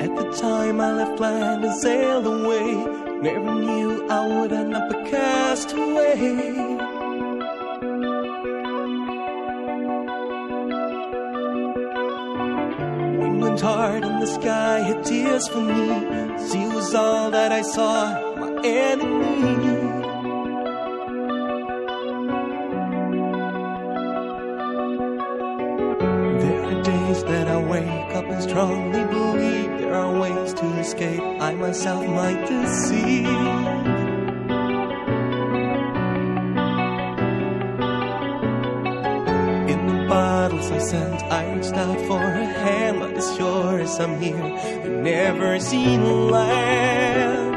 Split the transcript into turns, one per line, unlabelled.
At the time I left land and sailed away, never knew I would end up a castaway. Wind went hard and the sky had tears for me. Sea was all that I saw, my enemy. There are days that I wake up and strongly believe there are ways to escape, I myself might deceive. In the bottles I sent, I reached out for a hand, but as sure as I'm here, they've never seen land.